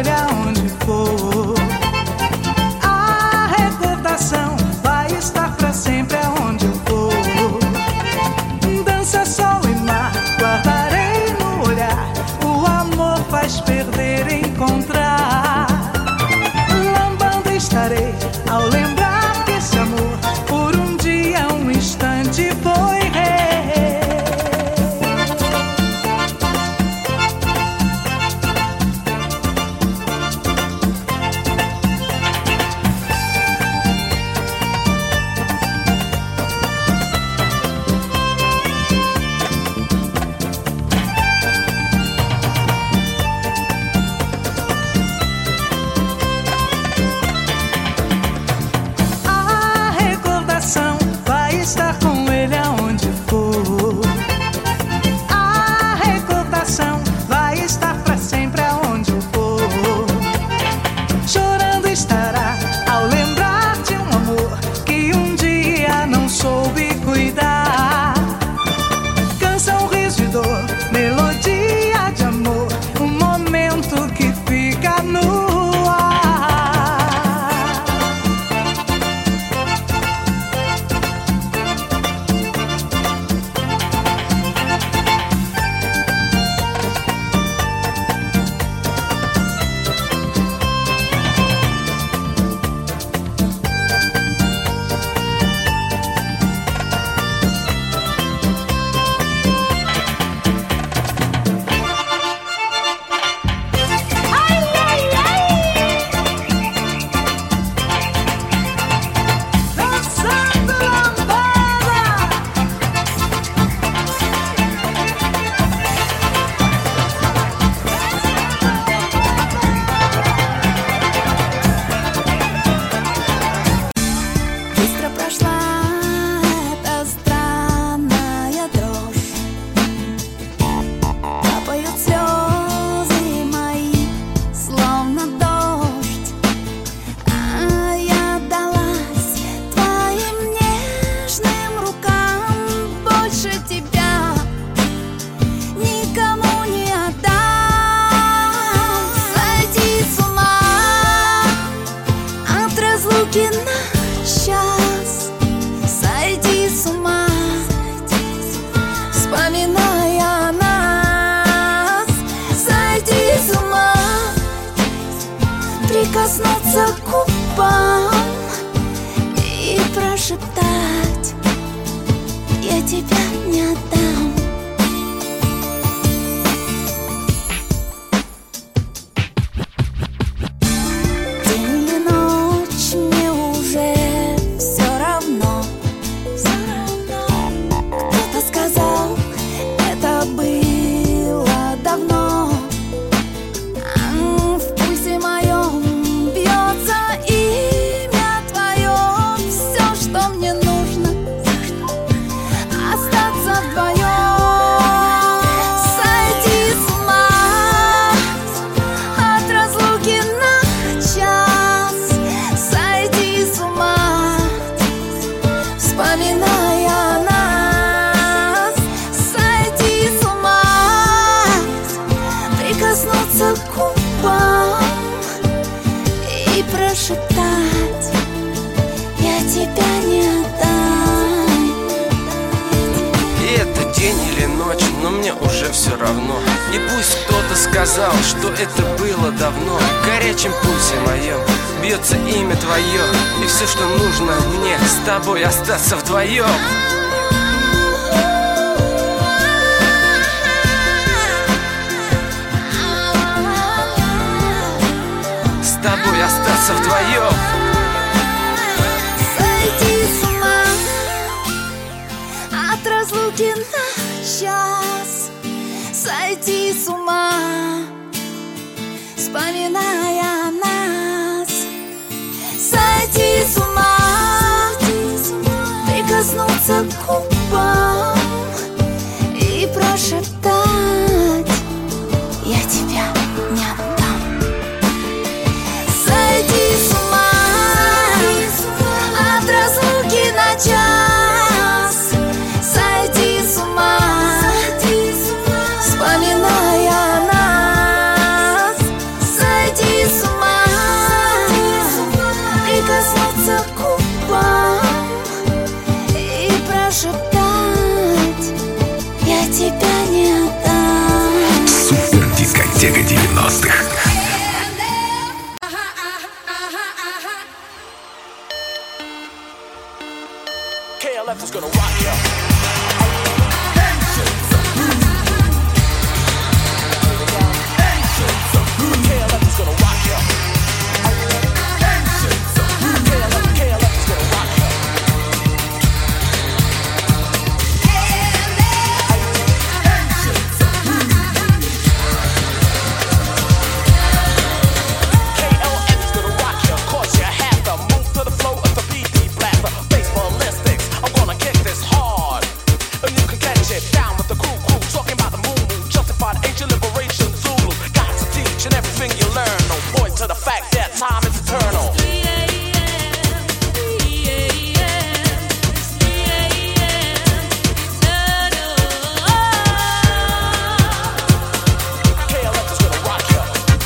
ele aonde for. A recordação vai estar pra sempre aonde eu for. Dança, sol e mar, guardarei no olhar. O amor faz perder e encontrar. Lambando estarei ao lembrar que esse amor por um dia, um instante foi rei. Estar com ele aonde for. A recordação vai estar pra sempre aonde eu for. Chorando estará ao lembrar de um amor que um dia não soube cuidar. Canção, riso e dor, melodia de amor, um momento que fica no ar. Прикоснуться к губам и прошептать: я тебя не отдам. День или ночь, мне уже все равно. Кто-то сказал, это было давно. В пульсе моем бьется имя твое. Все, что мне нужно, остаться вдвоем. Сойти с ума от разлуки на час. Сойти с ума, вспоминая нас. Сойти с ума, прикоснуться к губам и прошептать: я тебя не отдам. И это день или ночь, но мне уже все равно. И пусть кто-то сказал, что это было давно. В горячем пульсе моем бьется имя твое. И все, что нужно мне, с тобой остаться вдвоем. С тобой остаться вдвоем. Сойти с ума от разлуки на час. Сойти с ума, вспоминая нас. Сойти с ума, прикоснуться к губам и прошептать: я тебя не отдам. Сойти с ума от разлуки на час. Сойти с ума, вспоминая нас. Сойти KLF is gonna rock ya. KLF is gonna rock ya. KLF is gonna rock ya. To the fact that time is eternal. KLF is gonna rock ya.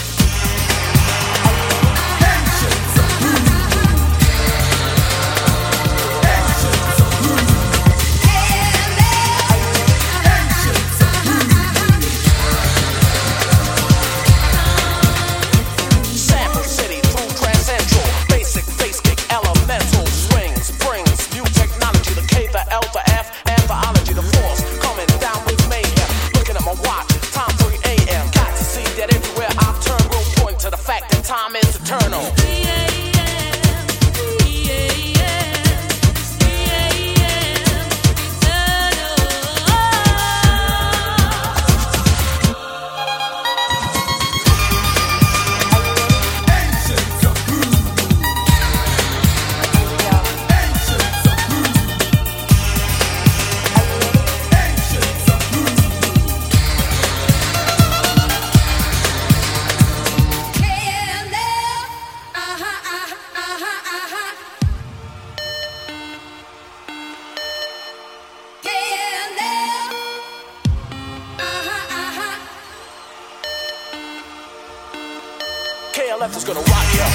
Time is eternal. KLF is gonna rock ya.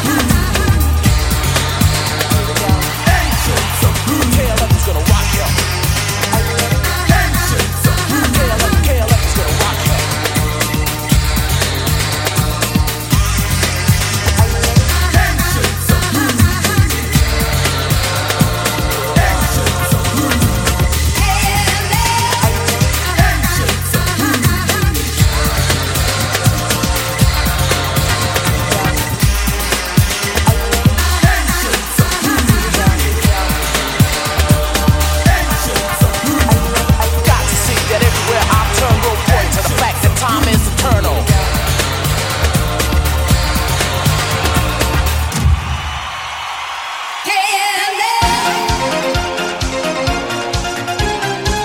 KLF is gonna rock ya.